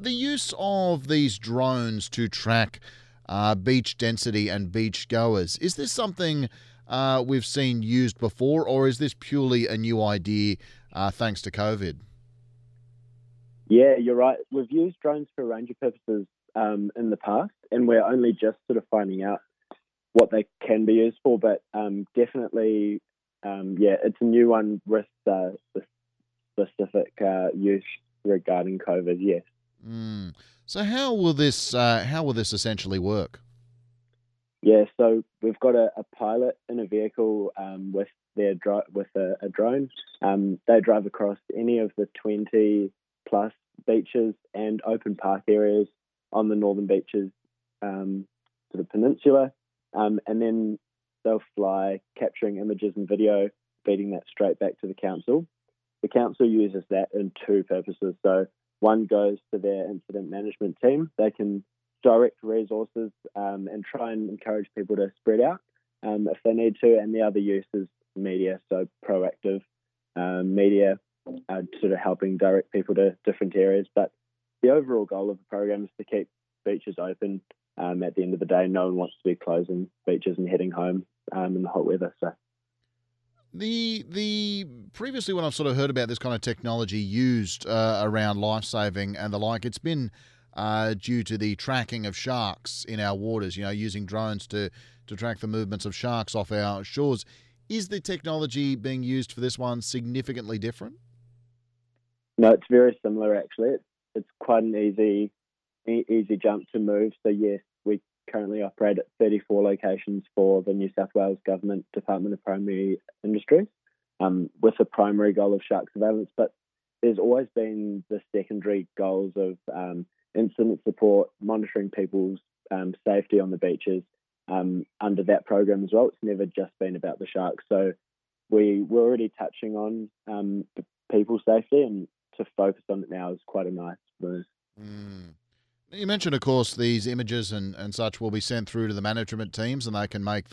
The use of these drones to track beach density and beach goers, is this something we've seen used before, or is this purely a new idea thanks to COVID? Yeah, you're right. We've used drones for a range of purposes in the past, and we're only just sort of finding out what they can be used for. But definitely, yeah, it's a new one with the specific use regarding COVID. Yes. Mm. So how will this essentially work? Yeah. So we've got a pilot in a vehicle with with a drone. They drive across any of the 20 plus beaches and open park areas on the northern beaches, sort of peninsula, and then they'll fly, capturing images and video, feeding that straight back to the council. The council uses that in two purposes. So one goes to their incident management team. They can direct resources and try and encourage people to spread out if they need to. And the other use is media, so proactive media, sort of helping direct people to different areas. But the overall goal of the program is to keep beaches open. At the end of the day, no one wants to be closing beaches and heading home in the hot weather. So The previously when I've sort of heard about this kind of technology used around life saving and the like, it's been due to the tracking of sharks in our waters. Using drones to track the movements of sharks off our shores. Is the technology being used for this one significantly different? no, it's very similar actually. It's quite an easy jump to move. So yes, we currently operate at 34 locations for the New South Wales Government Department of Primary Industries, with a primary goal of shark surveillance. But there's always been the secondary goals of incident support, monitoring people's safety on the beaches under that program as well. It's never just been about the sharks. So we're already touching on people's safety, and to focus on it now is quite a nice move. Mm. You mentioned, of course, these images and such will be sent through to the management teams, and they can make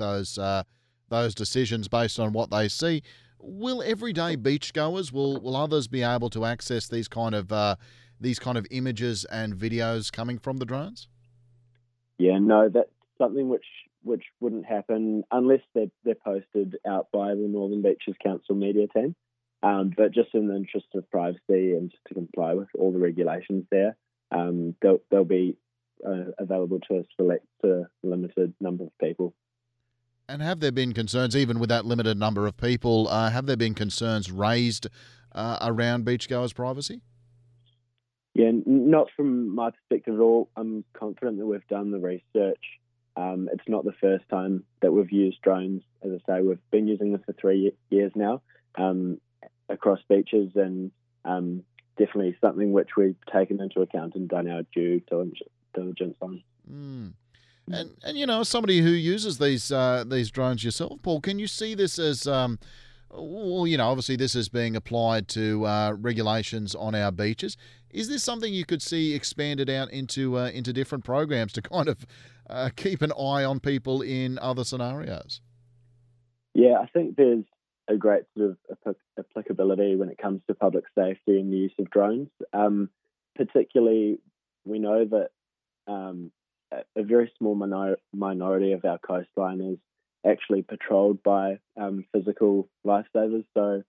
those decisions based on what they see. Will everyday beachgoers, will others be able to access these kind of images and videos coming from the drones? Yeah, no, that's something which wouldn't happen unless they're posted out by the Northern Beaches Council media team. But just in the interest of privacy and just to comply with all the regulations there, they'll be available to a limited number of people. And have there been concerns, even with that limited number of people, have there been concerns raised around beachgoers' privacy? Yeah, not from my perspective at all. I'm confident that we've done the research. It's not the first time that we've used drones. As I say, we've been using this for 3 years now across beaches, and definitely something which we've taken into account and done our due diligence on. Mm. And as somebody who uses these drones yourself, Paul, can you see this as well? Obviously this is being applied to regulations on our beaches. Is this something you could see expanded out into different programs to kind of keep an eye on people in other scenarios? Yeah, I think there's a great sort of applicability when it comes to public safety and the use of drones. Particularly, we know that a very small minority of our coastline is actually patrolled by physical lifesavers. So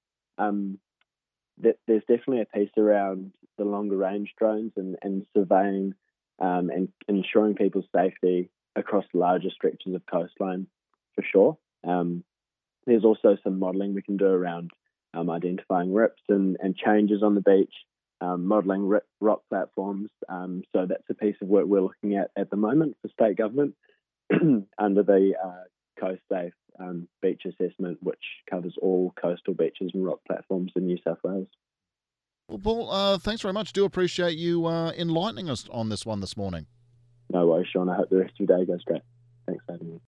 there's definitely a piece around the longer range drones and surveying and ensuring people's safety across larger stretches of coastline for sure. There's also some modelling we can do around identifying rips and changes on the beach, modelling rock platforms. So that's a piece of work we're looking at the moment for state government under the Coast Safe beach assessment, which covers all coastal beaches and rock platforms in New South Wales. Well, Paul, thanks very much. Do appreciate you enlightening us on this one this morning. No worries, Sean. I hope the rest of your day goes great. Thanks for having me.